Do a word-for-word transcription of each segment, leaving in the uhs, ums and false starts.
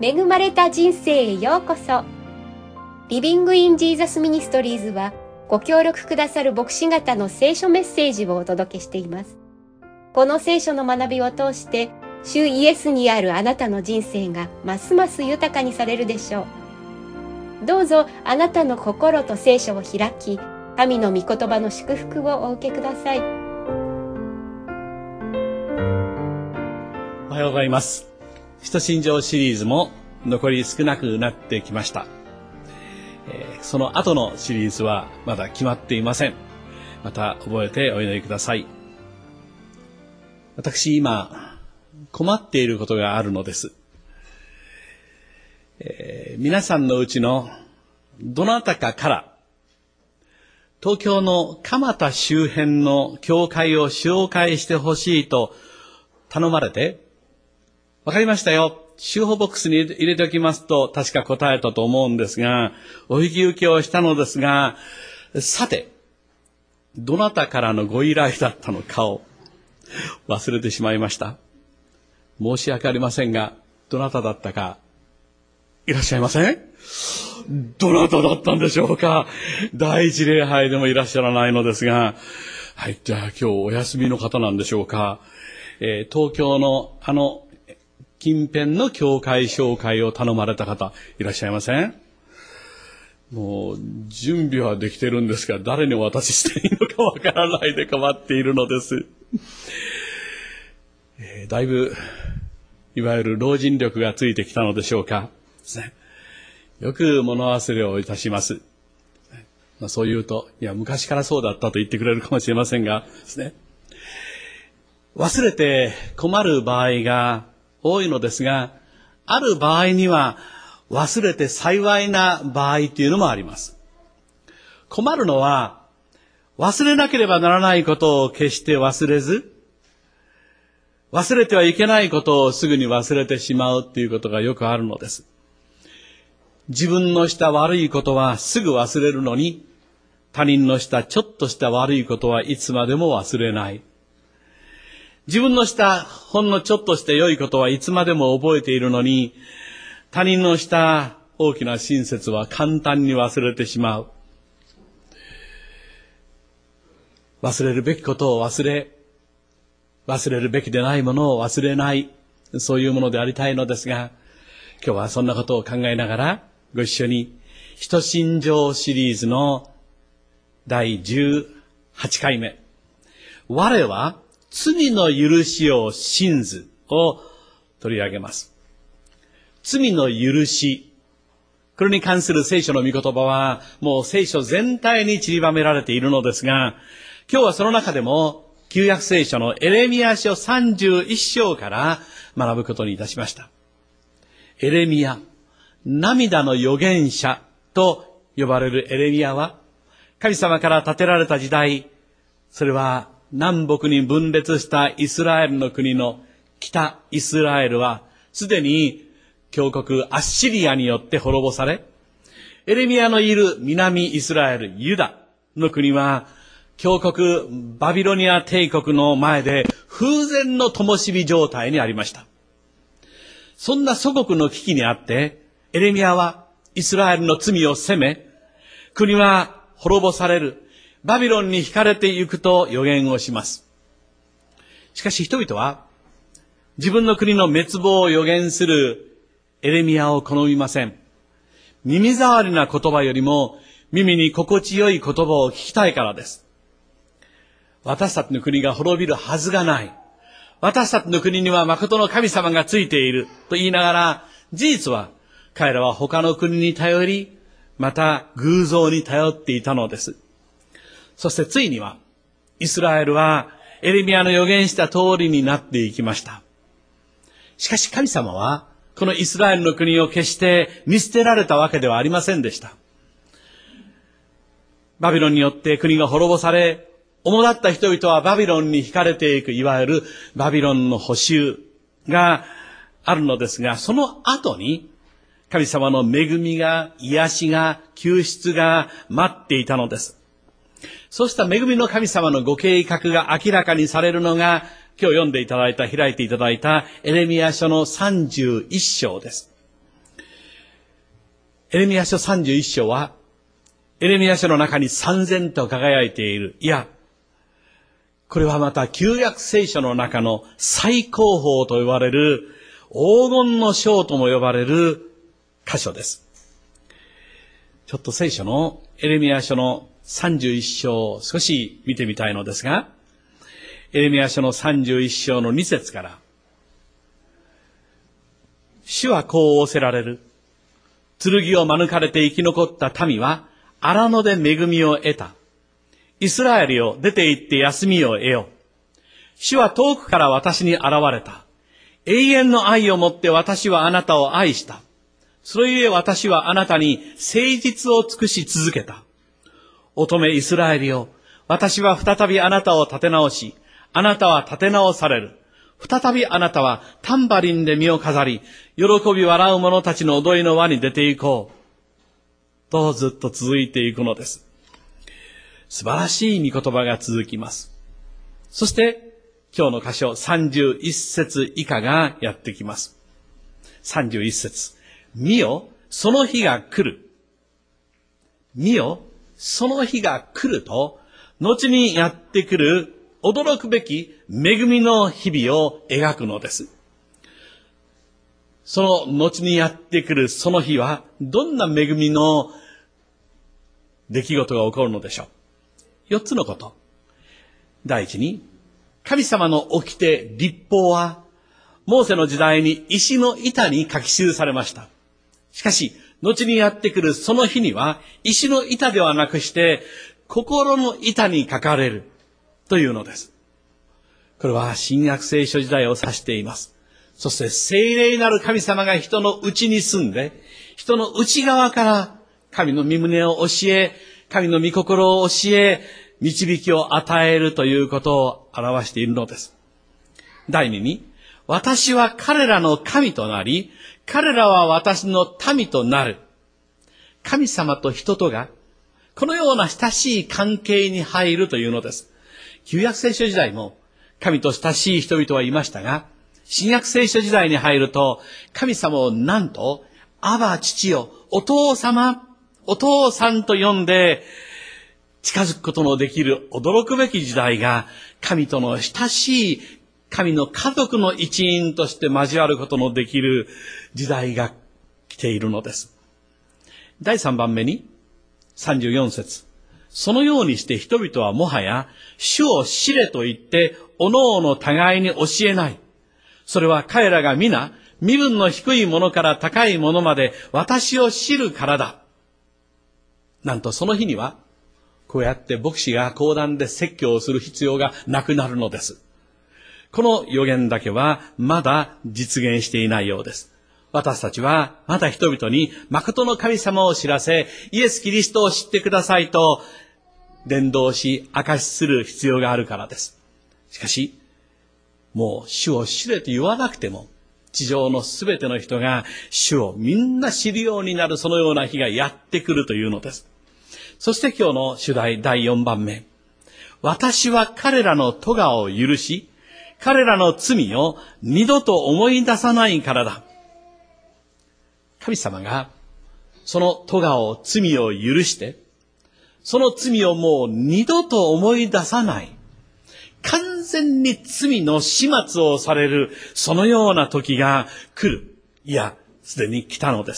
恵まれた人生へようこそ。リビングインジーザスミニストリーズはご協力くださる牧師方の聖書メッセージをお届けしています。この聖書の学びを通して主イエスにあるあなたの人生がますます豊かにされるでしょう。どうぞあなたの心と聖書を開き、神の御言葉の祝福をお受けください。 おはようございます。使徒信条シリーズも残り少なくなってきました。えー、その後のシリーズはまだ決まっていません。また覚えてお祈りください。私今困っていることがあるのです。えー、皆さんのうちのどなたかから東京の蒲田周辺の教会を紹介してほしいと頼まれて、わかりましたよ。集報ボックスに入れておきますと確か答えたと思うんですが、お引き受けをしたのですが、さて、どなたからのご依頼だったのかを忘れてしまいました。申し訳ありませんが、どなただったかいらっしゃいません？どなただったんでしょうか？第一礼拝でもいらっしゃらないのですが、はい、じゃあ今日お休みの方なんでしょうか？えー、東京のあの近辺の教会紹介を頼まれた方いらっしゃいません？もう準備はできてるんですが、誰にお渡ししていいのかわからないで困っているのです。えー、だいぶいわゆる老人力がついてきたのでしょうかですね。よく物忘れをいたします。まあ、そう言うと、いや昔からそうだったと言ってくれるかもしれませんがですね。忘れて困る場合が多いのですが、ある場合には忘れて幸いな場合というのもあります。困るのは忘れなければならないことを決して忘れず、忘れてはいけないことをすぐに忘れてしまうということがよくあるのです。自分のした悪いことはすぐ忘れるのに、他人のしたちょっとした悪いことはいつまでも忘れない。自分のしたほんのちょっとした良いことはいつまでも覚えているのに、他人のした大きな親切は簡単に忘れてしまう。忘れるべきことを忘れ、忘れるべきでないものを忘れない、そういうものでありたいのですが、今日はそんなことを考えながらご一緒に使徒信条シリーズのだいじゅうはちかいめ、我は罪の許しを信ずを取り上げます。罪の許し。これに関する聖書の御言葉はもう聖書全体に散りばめられているのですが、今日はその中でも旧約聖書のエレミヤ書さんじゅういっ章から学ぶことにいたしました。エレミヤ、涙の預言者と呼ばれるエレミヤは、神様から立てられた時代、それは南北に分裂したイスラエルの国の北イスラエルはすでに強国アッシリアによって滅ぼされ、エレミヤのいる南イスラエルユダの国は強国バビロニア帝国の前で風前の灯火状態にありました。そんな祖国の危機にあってエレミヤはイスラエルの罪を責め、国は滅ぼされる、バビロンに引かれていくと予言をします。しかし人々は自分の国の滅亡を予言するエレミヤを好みません。耳障りな言葉よりも耳に心地よい言葉を聞きたいからです。私たちの国が滅びるはずがない。私たちの国には誠の神様がついていると言いながら、事実は彼らは他の国に頼り、また偶像に頼っていたのです。そしてついにはイスラエルはエレミヤの予言した通りになっていきました。しかし神様はこのイスラエルの国を決して見捨てられたわけではありませんでした。バビロンによって国が滅ぼされ、主だった人々はバビロンに引かれていく、いわゆるバビロンの捕囚があるのですが、その後に神様の恵みが、癒しが、救出が待っていたのです。そうした恵みの神様のご計画が明らかにされるのが、今日読んでいただいた、開いていただいたエレミヤ書のさんじゅういっ章です。 エレミヤ書さんじゅういっ章は、エレミヤ書の中に燦然と輝いている。いや、これはまた旧約聖書の中の最高峰と呼ばれる黄金の章とも呼ばれる箇所です。ちょっと聖書のエレミヤ書のさんじゅういっ章を少し見てみたいのですが、エレミヤ書のさんじゅういっ章のに節から、主はこう仰せられる。剣を免れて生き残った民は荒野で恵みを得た。イスラエルよ、出て行って休みを得よ。主は遠くから私に現れた。永遠の愛をもって私はあなたを愛した。それゆえ私はあなたに誠実を尽くし続けた。乙女イスラエルよ、私は再びあなたを立て直し、あなたは立て直される。再びあなたはタンバリンで身を飾り、喜び笑う者たちの踊りの輪に出て行こう。とずっと続いていくのです。素晴らしい御言葉が続きます。そして、今日の箇所さんじゅういっ節以下がやってきます。さんじゅういっ節。見よ、その日が来る。見よ、その日が来ると、後にやってくる驚くべき恵みの日々を描くのです。その後にやってくるその日は、どんな恵みの出来事が起こるのでしょう。四つのこと。第一に、神様の掟、律法は、モーセの時代に石の板に書き記されました。しかし、後にやってくるその日には、石の板ではなくして、心の板に書かれるというのです。これは新約聖書時代を指しています。そして聖霊なる神様が人の内に住んで、人の内側から神の御胸を教え、神の御心を教え、導きを与えるということを表しているのです。第二に、私は彼らの神となり、彼らは私の民となる。神様と人とが、このような親しい関係に入るというのです。旧約聖書時代も、神と親しい人々はいましたが、新約聖書時代に入ると、神様をなんと、アバ父よ、お父様、お父さんと呼んで、近づくことのできる驚くべき時代が、神との親しい、神の家族の一員として交わることのできる時代が来ているのです。第三番目に、さんじゅうよん節。そのようにして人々はもはや、主を知れと言って、おのおの互いに教えない。それは彼らが皆、身分の低いものから高いものまで私を知るからだ。なんとその日には、こうやって牧師が講談で説教をする必要がなくなるのです。この予言だけはまだ実現していないようです。私たちはまだ人々に誠の神様を知らせ、イエス・キリストを知ってくださいと伝道し、証しする必要があるからです。しかし、もう主を知れと言わなくても、地上のすべての人が主をみんな知るようになるそのような日がやってくるというのです。そして今日の主題だいよんばんめ。私は彼らの咎を許し、彼らの罪を二度と思い出さないからだ。神様がその咎を、罪を許して、その罪をもう二度と思い出さない。完全に罪の始末をされる、そのような時が来る。いや、すでに来たのです。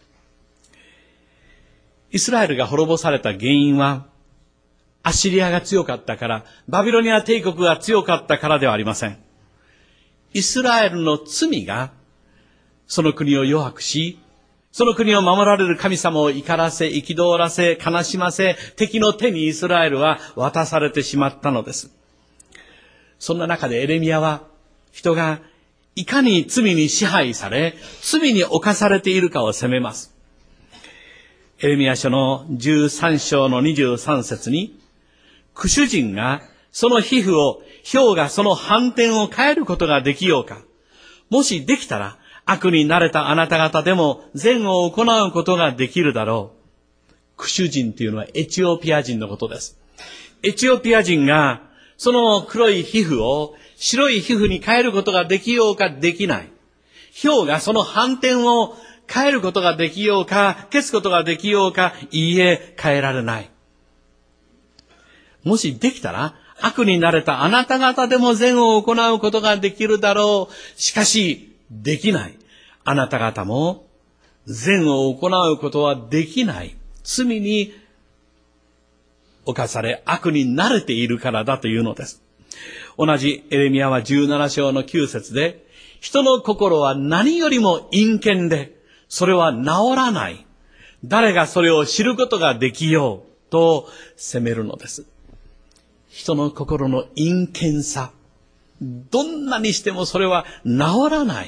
イスラエルが滅ぼされた原因は、アッシリアが強かったから、バビロニア帝国が強かったからではありません。イスラエルの罪が、その国を弱くし、その国を守られる神様を怒らせ、憤らせ、悲しませ、敵の手にイスラエルは渡されてしまったのです。そんな中でエレミヤは、人がいかに罪に支配され、罪に侵されているかを責めます。エレミヤ書のじゅうさん章のにじゅうさん節に、苦主人がその皮膚を、雹がその反転を変えることができようか。もしできたら、悪に慣れたあなた方でも善を行うことができるだろう。苦主人というのはエチオピア人のことです。エチオピア人がその黒い皮膚を白い皮膚に変えることができようかできない。雹がその反転を変えることができようか、消すことができようか、いいえ、変えられない。もしできたら、悪に慣れたあなた方でも善を行うことができるだろう。しかし、できない。あなた方も善を行うことはできない。罪に侵され、悪に慣れているからだというのです。同じエレミヤはじゅうなな章のきゅう節で、人の心は何よりも陰険で、それは治らない。誰がそれを知ることができようと責めるのです。人の心の陰険さ。どんなにしてもそれは治らない。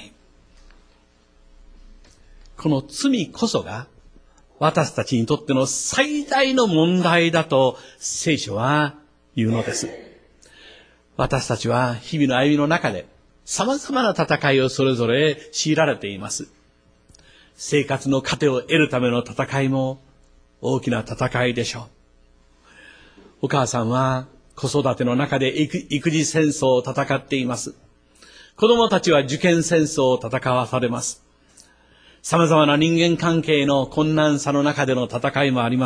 この罪こそが私たちにとっての最大の問題だと聖書は言うのです。私たちは日々の歩みの中で様々な戦いをそれぞれ強いられています。生活の糧を得るための戦いも大きな戦いでしょう。お母さんは子育ての中で育児戦争を戦っています。子供たちは受験戦争を戦わされます。様々な人間関係の困難さの中での戦いもあります。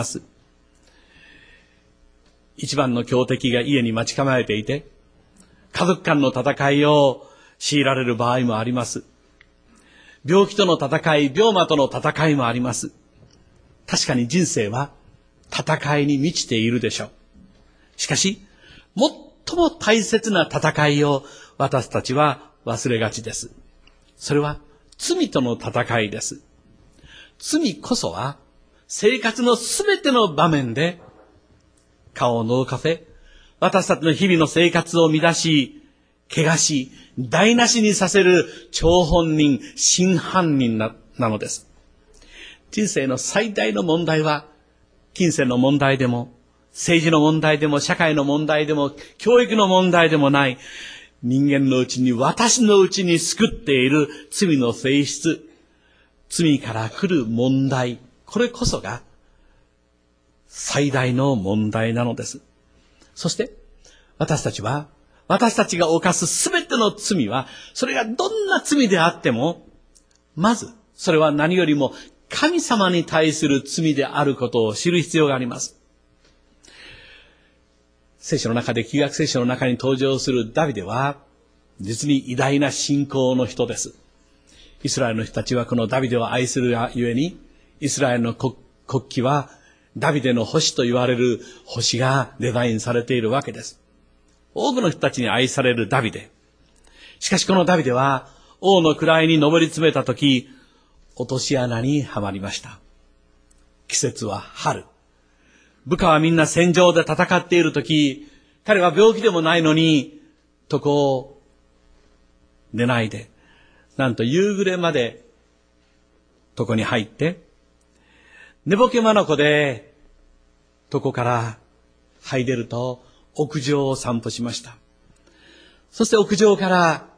一番の強敵が家に待ち構えていて、家族間の戦いを強いられる場合もあります。病気との戦い、病魔との戦いもあります。確かに人生は戦いに満ちているでしょう。しかし、最も大切な戦いを私たちは忘れがちです。それは罪との戦いです。罪こそは生活のすべての場面で顔を覗かせ、私たちの日々の生活を乱し、汚し、台無しにさせる張本人、真犯人 な, なのです。人生の最大の問題は、金銭の問題でも、政治の問題でも、社会の問題でも、教育の問題でもない、人間のうちに、私のうちに救っている罪の性質、罪から来る問題、これこそが最大の問題なのです。そして、私たちは、私たちが犯すすべての罪は、それがどんな罪であっても、まず、それは何よりも神様に対する罪であることを知る必要があります。聖書の中で、旧約聖書の中に登場するダビデは、実に偉大な信仰の人です。イスラエルの人たちはこのダビデを愛するがゆえに、イスラエルの国旗は、ダビデの星と言われる星がデザインされているわけです。多くの人たちに愛されるダビデ。しかしこのダビデは、王の位に上り詰めたとき、落とし穴にはまりました。季節は春。部下はみんな戦場で戦っているとき、彼は病気でもないのに、床を寝ないで、なんと夕暮れまで床に入って、寝ぼけ眼で床から這い出ると屋上を散歩しました。そして屋上から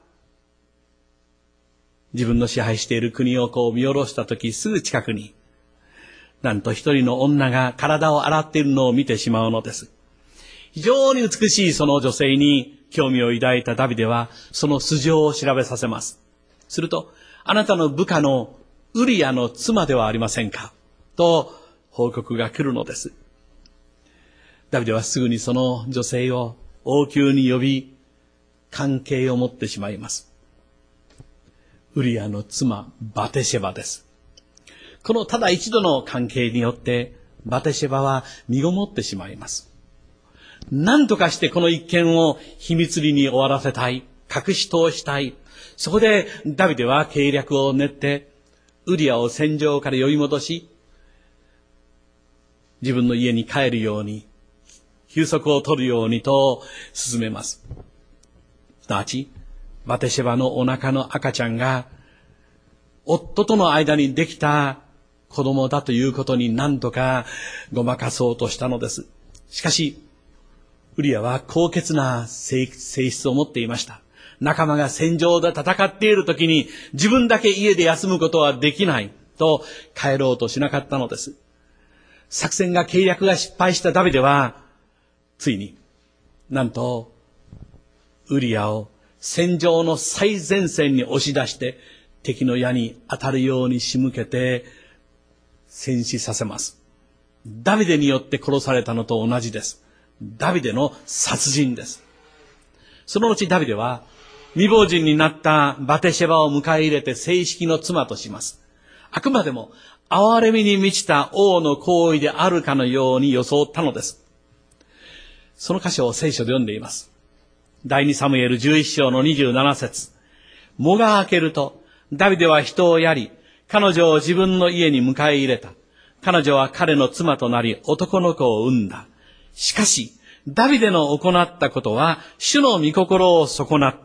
自分の支配している国をこう見下ろしたとき、すぐ近くになんと一人の女が体を洗っているのを見てしまうのです。非常に美しいその女性に興味を抱いたダビデはその素性を調べさせます。すると、あなたの部下のウリアの妻ではありませんかと報告が来るのです。ダビデはすぐにその女性を王宮に呼び、関係を持ってしまいます。ウリアの妻、バテシェバです。このただ一度の関係によって、バテシェバは身ごもってしまいます。何とかしてこの一件を秘密裏に終わらせたい、隠し通したい。そこでダビデは計略を練って、ウリアを戦場から呼び戻し、自分の家に帰るように、休息を取るようにと進めます。すなわち、バテシェバのお腹の赤ちゃんが、夫との間にできた子供だということに何とかごまかそうとしたのです。しかし、ウリアは高潔な性質を持っていました。仲間が戦場で戦っている時に自分だけ家で休むことはできないと帰ろうとしなかったのです。作戦が計略が失敗したダビデは、ついに、なんと、ウリアを戦場の最前線に押し出して、 敵の矢に当たるように仕向けて戦死させます。ダビデによって殺されたのと同じです。ダビデの殺人です。その後ダビデは未亡人になったバテシェバを迎え入れて正式の妻とします。あくまでも憐れみに満ちた王の行為であるかのように装ったのです。その箇所を聖書で読んでいます。第二サムエルじゅういっ章のにじゅうなな節。喪が明けると、ダビデは人をやり、彼女を自分の家に迎え入れた。彼女は彼の妻となり、男の子を産んだ。しかし、ダビデの行ったことは、主の御心を損なった。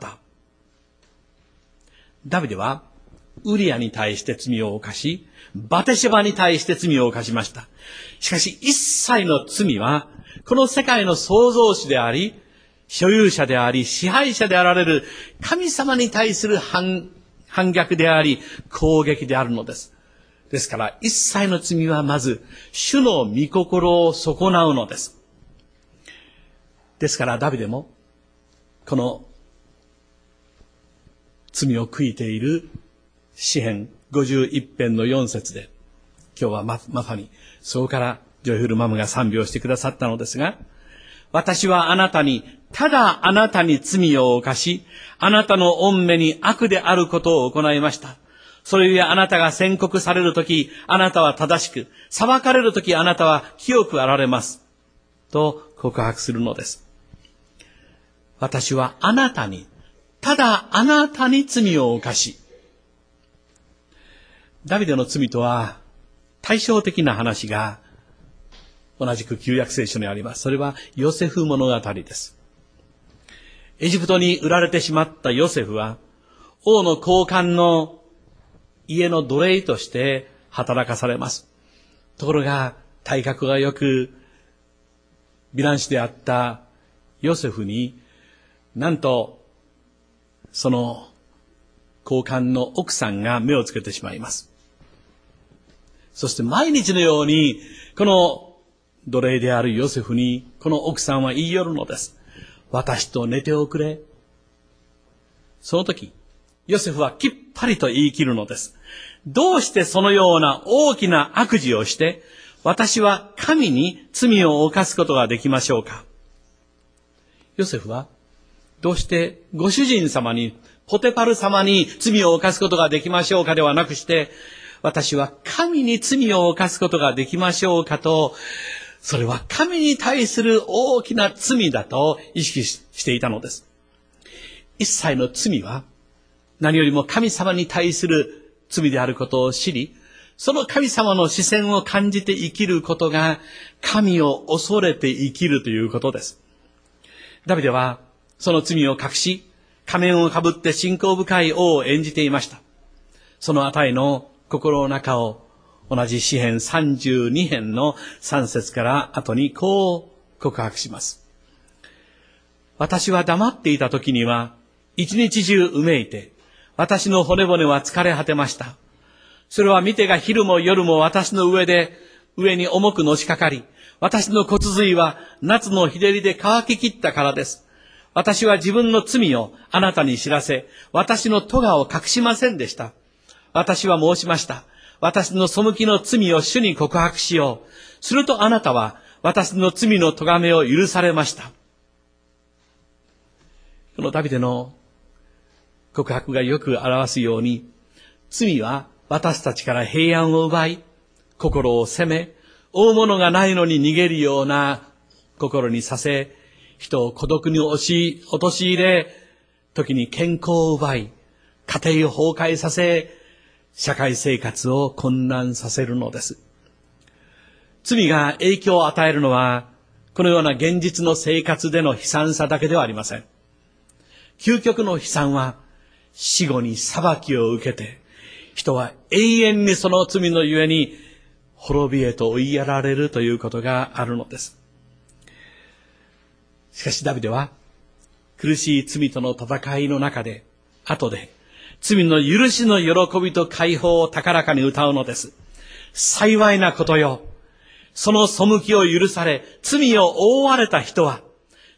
ダビデは、ウリアに対して罪を犯し、バテシェバに対して罪を犯しました。しかし、一切の罪は、この世界の創造主であり、所有者であり、支配者であられる神様に対する反、反逆であり、攻撃であるのです。ですから、一切の罪はまず、主の御心を損なうのです。ですから、ダビデも、この、罪を悔いている詩編ごじゅういち編のよん節で、今日はま、まさに、そこからジョイフルマムが賛美をしてくださったのですが、私はあなたに、ただあなたに罪を犯し、あなたの御目に悪であることを行いました。それゆえあなたが宣告されるとき、あなたは正しく、裁かれるときあなたは清くあられます。と告白するのです。私はあなたに、ただあなたに罪を犯し。ダビデの罪とは対照的な話が同じく旧約聖書にあります。それはヨセフ物語です。エジプトに売られてしまったヨセフは王の高官の家の奴隷として働かされます。ところが体格がよく美男子であったヨセフになんとその高官の奥さんが目をつけてしまいます。そして毎日のようにこの奴隷であるヨセフにこの奥さんは言い寄るのです。私と寝ておくれ。その時ヨセフはきっぱりと言い切るのです。どうしてそのような大きな悪事をして私は神に罪を犯すことができましょうか。ヨセフはどうしてご主人様にポテパル様に罪を犯すことができましょうかではなくして、私は神に罪を犯すことができましょうかと、それは神に対する大きな罪だと意識していたのです。一切の罪は何よりも神様に対する罪であることを知り、その神様の視線を感じて生きることが神を恐れて生きるということです。ダビデはその罪を隠し、仮面をかぶって信仰深い王を演じていました。そのあたりの心の中を同じ詩編さんじゅうに編のさん節から後にこう告白します。私は黙っていた時には一日中うめいて、私の骨々は疲れ果てました。それは見てが昼も夜も私の上で上に重くのしかかり、私の骨髄は夏の日照りで乾ききったからです。私は自分の罪をあなたに知らせ、私の咎を隠しませんでした。私は申しました。私の背きの罪を主に告白しよう。するとあなたは私の罪の咎めを許されました。このダビデの告白がよく表すように、罪は私たちから平安を奪い、心を責め、追うものがないのに逃げるような心にさせ、人を孤独に押し、陥れ、時に健康を奪い、家庭を崩壊させ、社会生活を混乱させるのです。罪が影響を与えるのは、このような現実の生活での悲惨さだけではありません。究極の悲惨は、死後に裁きを受けて、人は永遠にその罪のゆえに滅びへと追いやられるということがあるのです。しかしダビデは苦しい罪との戦いの中で、後で罪の許しの喜びと解放を高らかに歌うのです。幸いなことよ。その背きを許され、罪を覆われた人は、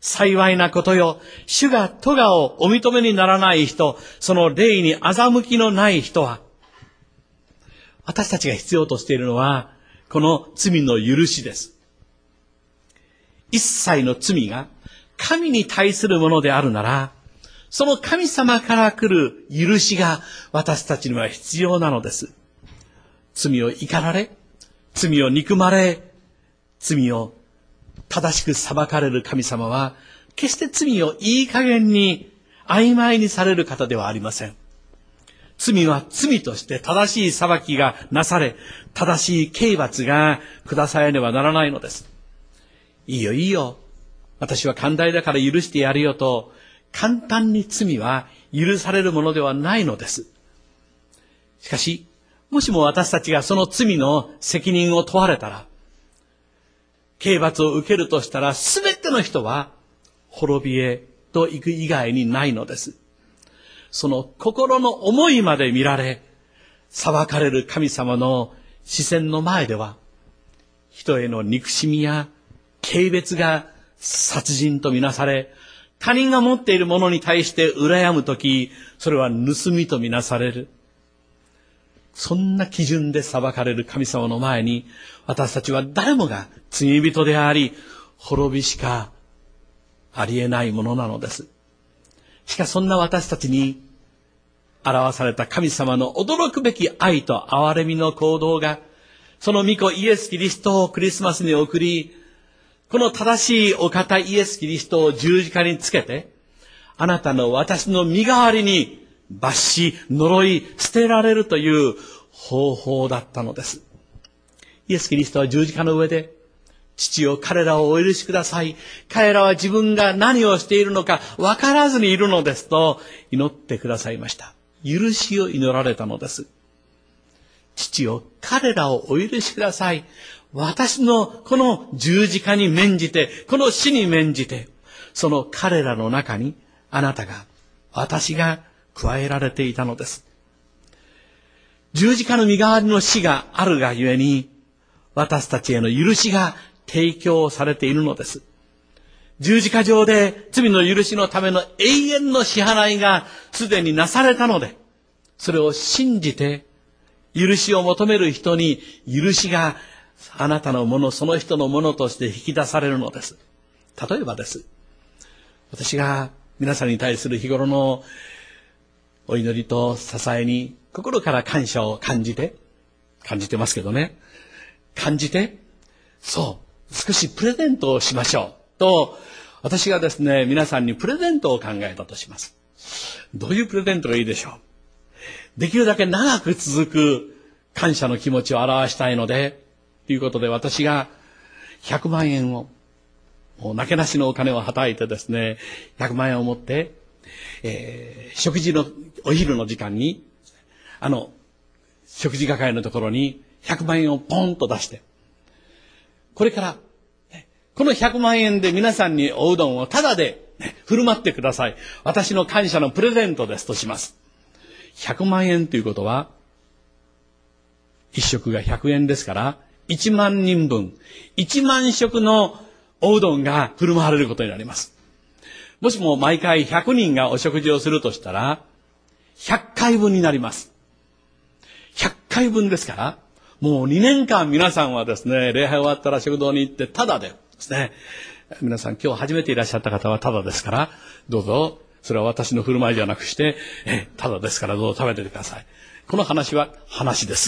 幸いなことよ。主が咎をお認めにならない人、その霊に欺きのない人は、私たちが必要としているのは、この罪の許しです。一切の罪が神に対するものであるなら、その神様から来る許しが私たちには必要なのです。罪を怒られ、罪を憎まれ、罪を正しく裁かれる神様は、決して罪をいい加減に曖昧にされる方ではありません。罪は罪として正しい裁きがなされ、正しい刑罰が下されねばならないのです。いいよいいよ。私は寛大だから許してやるよと、簡単に罪は許されるものではないのです。しかし、もしも私たちがその罪の責任を問われたら、刑罰を受けるとしたら、すべての人は滅びへと行く以外にないのです。その心の思いまで見られ、裁かれる神様の視線の前では、人への憎しみや軽蔑が殺人とみなされ、他人が持っているものに対して羨むとき、それは盗みとみなされる。そんな基準で裁かれる神様の前に、私たちは誰もが罪人であり、滅びしかありえないものなのです。しかしそんな私たちに表された神様の驚くべき愛と憐れみの行動が、その御子イエス・キリストをクリスマスに送り、この正しいお方イエス・キリストを十字架につけて、あなたの私の身代わりに罰し、呪い、捨てられるという方法だったのです。イエス・キリストは十字架の上で、父よ、彼らをお許しください。彼らは自分が何をしているのか分からずにいるのですと祈ってくださいました。許しを祈られたのです。父よ、彼らをお許しください。私のこの十字架に免じて、この死に免じて、その彼らの中にあなたが、私が加えられていたのです。十字架の身代わりの死があるがゆえに、私たちへの許しが提供されているのです。十字架上で罪の許しのための永遠の支払いがすでになされたので、それを信じて許しを求める人に許しがあなたのもの、その人のものとして引き出されるのです。例えばです。私が皆さんに対する日頃のお祈りと支えに心から感謝を感じて、感じてますけどね。感じて、そう、少しプレゼントをしましょう。と、私がですね、皆さんにプレゼントを考えたとします。どういうプレゼントがいいでしょう。できるだけ長く続く感謝の気持ちを表したいので、ということで私がひゃくまんえんを、もうなけなしのお金をはたいてですね、ひゃくまんえんを持って、えー、食事の、お昼の時間に、あの、食事係のところにひゃくまんえんをポンと出して、これから、このひゃくまんえんで皆さんにおうどんをタダで振る舞ってください。私の感謝のプレゼントですとします。ひゃくまんえんということは、一食がひゃくえんですから、いちまんにんぶん、いちまん食のおうどんが振る舞われることになります。もしも毎回ひゃくにんがお食事をするとしたら、ひゃっかいぶんになります。ひゃっかいぶんですから、もうにねんかん皆さんはですね、礼拝終わったら食堂に行ってタダでですね、皆さん今日初めていらっしゃった方はタダですから、どうぞ、それは私の振る舞いじゃなくして、え、タダですからどうぞ食べてください。この話は話です。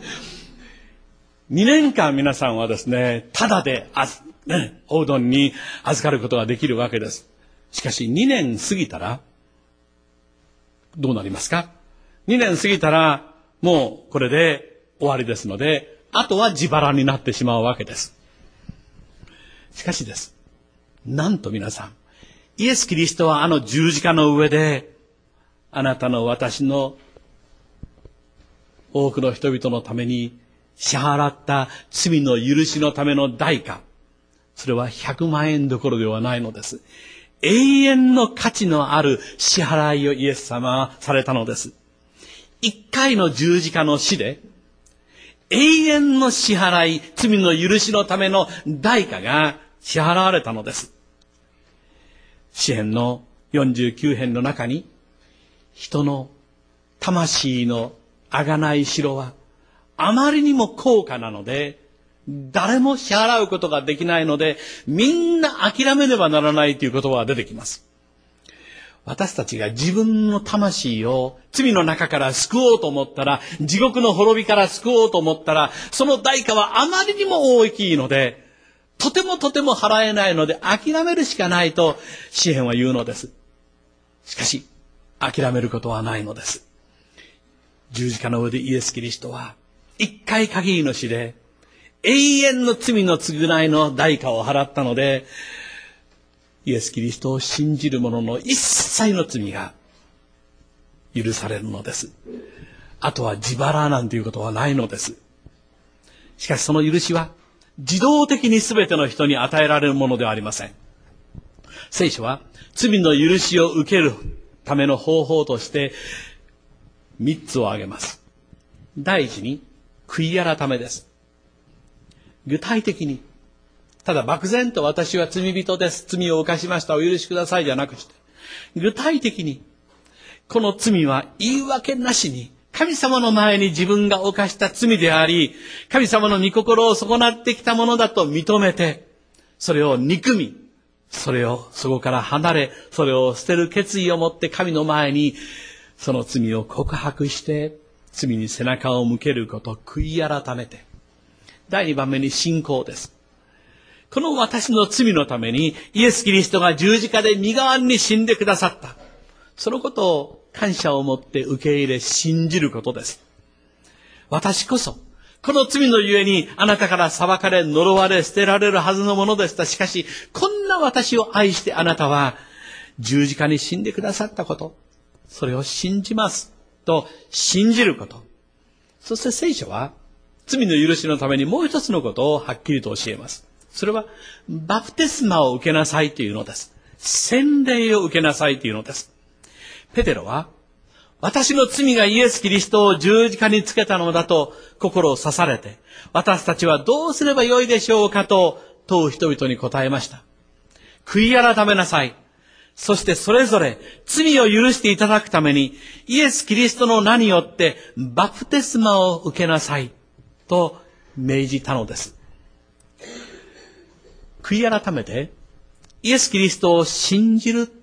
にねんかん皆さんはですね、タダであ、ね、おうどんに預かることができるわけです。しかしにねん過ぎたら、どうなりますか？ に 年過ぎたら、もうこれで終わりですので、あとは自腹になってしまうわけです。しかしです。なんと皆さん、イエス・キリストはあの十字架の上で、あなたの私の多くの人々のために支払った罪の許しのための代価。それはひゃくまんえんどころではないのです。永遠の価値のある支払いをイエス様はされたのです。一回の十字架の死で、永遠の支払い、罪の許しのための代価が支払われたのです。 詩編のよんじゅうきゅう編の中に、人の魂の贖い代はあまりにも高価なので、誰も支払うことができないので、みんな諦めねばならないという言葉が出てきます。私たちが自分の魂を罪の中から救おうと思ったら、地獄の滅びから救おうと思ったら、その代価はあまりにも大きいので、とてもとても払えないので諦めるしかないと詩編は言うのです。しかし、諦めることはないのです。十字架の上でイエス・キリストは一回限りの死で永遠の罪の償いの代価を払ったので、イエス・キリストを信じる者の一切の罪が許されるのです。あとは自腹なんていうことはないのです。しかしその許しは自動的に全ての人に与えられるものではありません。聖書は罪の許しを受けるための方法として三つを挙げます。第一に、悔い改めです。具体的に、ただ漠然と私は罪人です、罪を犯しました、お許しくださいじゃなくして、具体的に、この罪は言い訳なしに、神様の前に自分が犯した罪であり、神様の御心を損なってきたものだと認めて、それを憎み、それをそこから離れ、それを捨てる決意を持って神の前に、その罪を告白して、罪に背中を向けること、悔い改めて。第二番目に信仰です。この私の罪のために、イエス・キリストが十字架で身代わりに死んでくださった。そのことを感謝を持って受け入れ、信じることです。私こそ、この罪のゆえに、あなたから裁かれ、呪われ、捨てられるはずのものでした。しかし、こんな私を愛してあなたは、十字架に死んでくださったこと。それを信じます。と、信じること。そして聖書は、罪の許しのためにもう一つのことをはっきりと教えます。それは、バプテスマを受けなさいというのです。洗礼を受けなさいというのです。ペテロは、私の罪がイエス・キリストを十字架につけたのだと心を刺されて、私たちはどうすればよいでしょうかと問う人々に答えました。悔い改めなさい。そしてそれぞれ罪を許していただくために、イエス・キリストの名によってバプテスマを受けなさいと命じたのです。悔い改めて、イエス・キリストを信じる。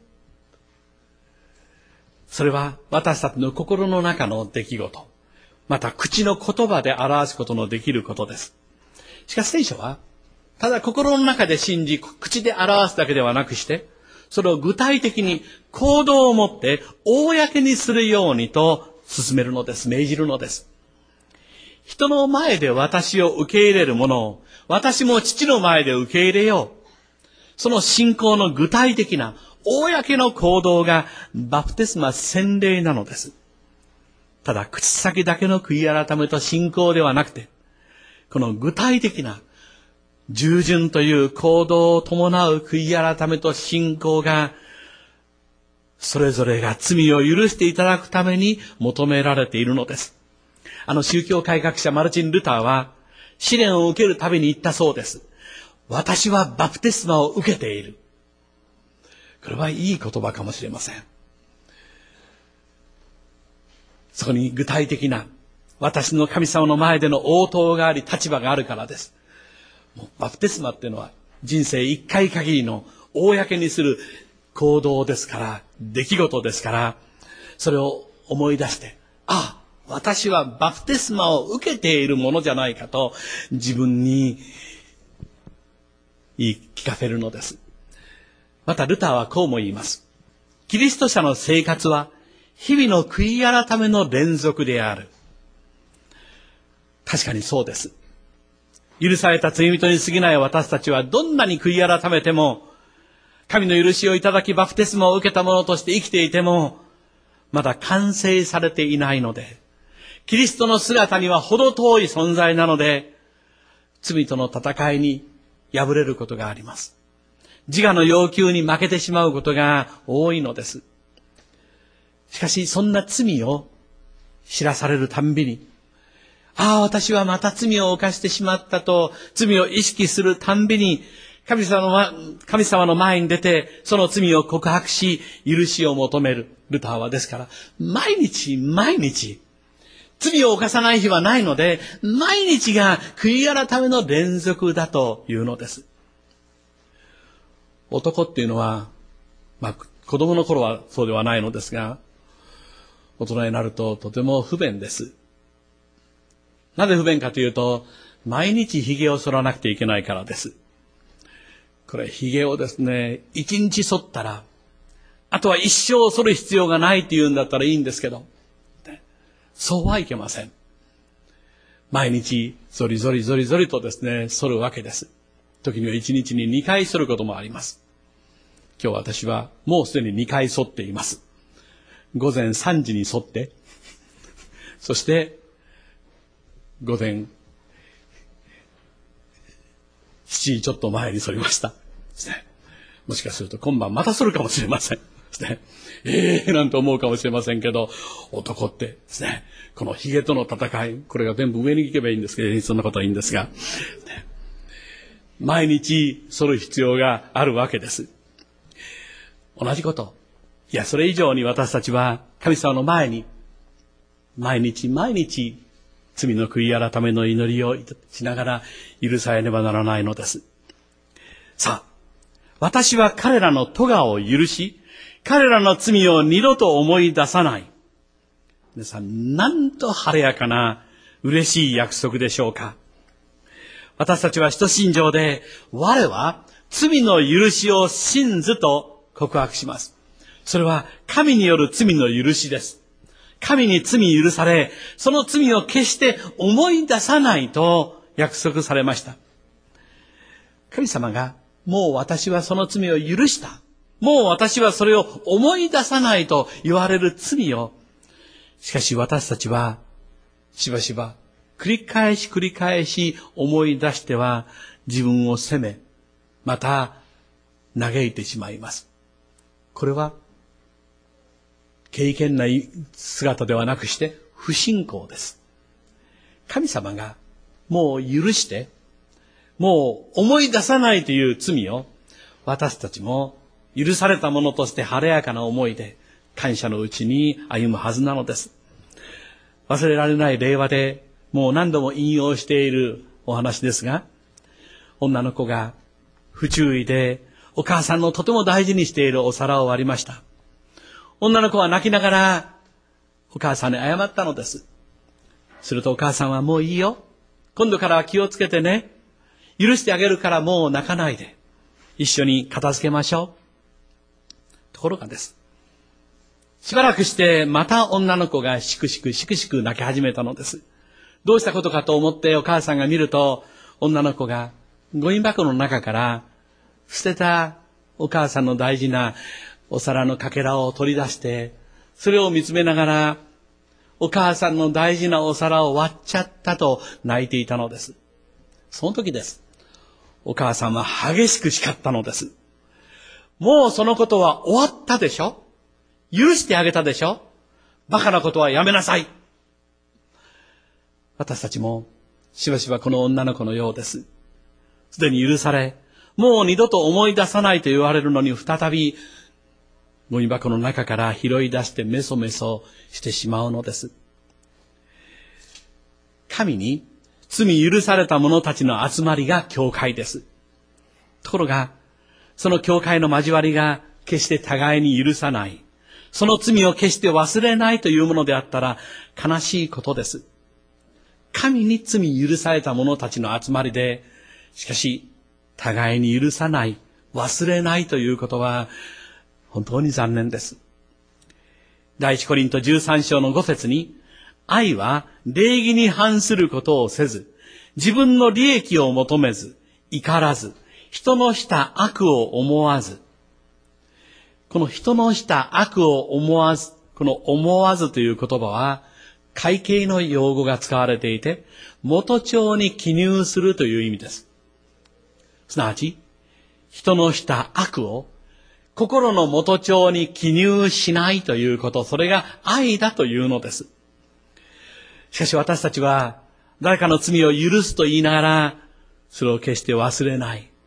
それは私たちの心の中の出来事、また口の言葉で表すことのできることです。しかし聖書は、ただ心の中で信じ、口で表すだけではなくして、それを具体的に行動を持って公にするようにと進めるのです。命じるのです。人の前で私を受け入れるものを、私も父の前で受け入れよう。その信仰の具体的な公の行動がバプテスマ洗礼なのです。ただ口先だけの悔い改めと信仰ではなくて、この具体的な従順という行動を伴う悔い改めと信仰が、それぞれが罪を許していただくために求められているのです。あの宗教改革者マルチン・ルターは試練を受けるたびに言ったそうです。私はバプテスマを受けている。これはいい言葉かもしれません。そこに具体的な私の神様の前での応答があり、立場があるからです。もうバプテスマっていうのは人生一回限りの公にする行動ですから、出来事ですから、それを思い出して、ああ、私はバプテスマを受けているものじゃないかと自分に言い聞かせるのです。またルターはこうも言います。キリスト者の生活は日々の悔い改めの連続である。確かにそうです。許された罪人に過ぎない私たちはどんなに悔い改めても、神の許しをいただきバプテスマを受けた者として生きていても、まだ完成されていないので、キリストの姿には程遠い存在なので、罪との戦いに敗れることがあります。自我の要求に負けてしまうことが多いのです。しかしそんな罪を知らされるたんびに、ああ、私はまた罪を犯してしまったと罪を意識するたんびに、 神様の前、神様の前に出て、その罪を告白し、許しを求めるルターはですから、毎日毎日、罪を犯さない日はないので、毎日が悔い改めの連続だというのです。男っていうのは、まあ、子供の頃はそうではないのですが、大人になるととても不便です。なぜ不便かというと、毎日髭を剃らなくてはいけないからです。これ、髭をですね、一日剃ったら、あとは一生剃る必要がないっていうんだったらいいんですけど、そうはいけません。毎日、ゾリゾリゾリゾリとですね、剃るわけです。時には一日に二回剃ることもあります。今日私はもうすでに二回剃っています。午前三時に剃って、そして、午前七時ちょっと前に剃りました。ですね。もしかすると今晩また剃るかもしれません。ですね。ええー、なんて思うかもしれませんけど、男ってですね、この髭との戦い、これが全部上に行けばいいんですけど、そんなことはいいんですが、ね、毎日剃る必要があるわけです。同じこと。いや、それ以上に私たちは神様の前に、毎日毎日、罪の悔い改めの祈りをしながら許されねばならないのです。さあ、私は彼らの咎を許し、彼らの罪を二度と思い出さない。皆さん、なんと晴れやかな嬉しい約束でしょうか。私たちは使徒信条で、我は罪の許しを信ずと告白します。それは神による罪の許しです。神に罪許され、その罪を決して思い出さないと約束されました。神様が、もう私はその罪を許した。もう私はそれを思い出さないと言われる罪を、しかし私たちは、しばしば、繰り返し繰り返し思い出しては、自分を責め、また、嘆いてしまいます。これは、敬虔な姿ではなくして、不信仰です。神様が、もう許して、もう思い出さないという罪を、私たちも許されたものとして晴れやかな思いで、感謝のうちに歩むはずなのです。忘れられない例話で、もう何度も引用しているお話ですが、女の子が不注意で、お母さんのとても大事にしているお皿を割りました。女の子は泣きながら、お母さんに謝ったのです。するとお母さんは、もういいよ。今度からは気をつけてね。許してあげるからもう泣かないで。一緒に片付けましょう。ところがです。しばらくしてまた女の子がしくしくしくしく泣き始めたのです。どうしたことかと思ってお母さんが見ると、女の子がゴミ箱の中から捨てたお母さんの大事なお皿のかけらを取り出して、それを見つめながら、お母さんの大事なお皿を割っちゃったと泣いていたのです。その時です。お母さんは激しく叱ったのです。もうそのことは終わったでしょ？許してあげたでしょ？バカなことはやめなさい。私たちもしばしばこの女の子のようです。すでに許され、もう二度と思い出さないと言われるのに再びゴミ箱の中から拾い出してメソメソしてしまうのです。神に罪許された者たちの集まりが教会です。ところが、その教会の交わりが決して互いに許さない。その罪を決して忘れないというものであったら悲しいことです。神に罪許された者たちの集まりで、しかし互いに許さない、忘れないということは本当に残念です。第一コリントじゅうさん章のご節に、愛は礼儀に反することをせず、自分の利益を求めず、怒らず、人のした悪を思わず。この人のした悪を思わず、この思わずという言葉は、会計の用語が使われていて、元帳に記入するという意味です。すなわち、人のした悪を心の元帳に記入しないということ、それが愛だというのです。しかし私たちは誰かの罪を許すと言いながら、それを決して忘れない。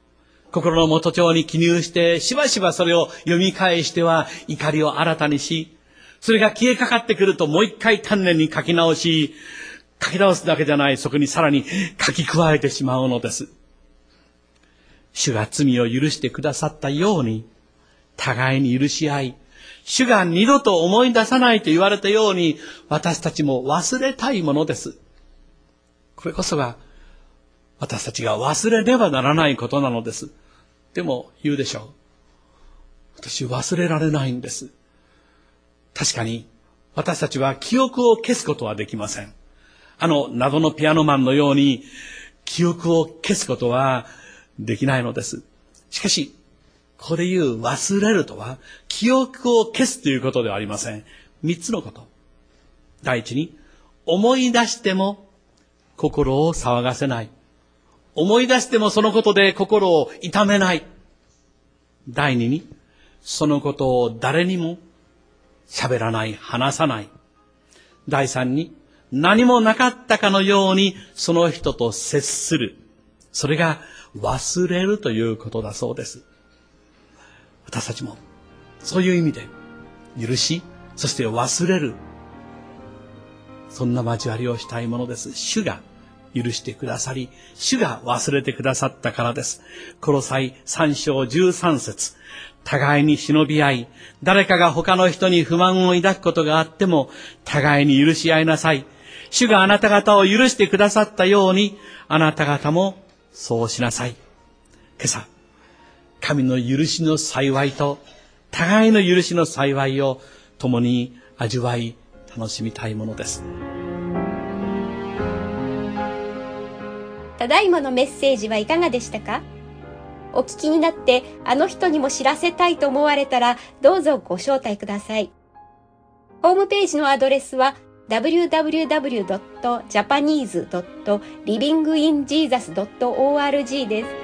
心の元帳に記入して、しばしばそれを読み返しては怒りを新たにし、それが消えかかってくるともう一回丹念に書き直し、書き直すだけじゃない、そこにさらに書き加えてしまうのです。主が罪を許してくださったように、互いに許し合い、主が二度と思い出さないと言われたように、私たちも忘れたいものです。これこそが、私たちが忘れねばならないことなのです。でも言うでしょう。私忘れられないんです。確かに、私たちは記憶を消すことはできません。あの謎のピアノマンのように、記憶を消すことはできないのです。しかし、ここで言う忘れるとは、記憶を消すということではありません。三つのこと。第一に、思い出しても心を騒がせない。思い出してもそのことで心を痛めない。第二に、そのことを誰にも喋らない、話さない。第三に、何もなかったかのようにその人と接する。それが忘れるということだそうです。私たちもそういう意味で許し、そして忘れる。そんな交わりをしたいものです。主が許してくださり、主が忘れてくださったからです。コロサイさん章じゅうさん節。互いに忍び合い、誰かが他の人に不満を抱くことがあっても、互いに許し合いなさい。主があなた方を許してくださったように、あなた方もそうしなさい。今朝、神の許しの幸いと、互いの許しの幸いを共に味わい、楽しみたいものです。 ただいまのメッセージはいかがでしたか？お聞きになってあの人にも知らせたいと思われたらどうぞご招待ください。ホームページのアドレスは ダブリューダブリューダブリュードットジャパニーズドットリビングインジーザスドットオーアールジー です。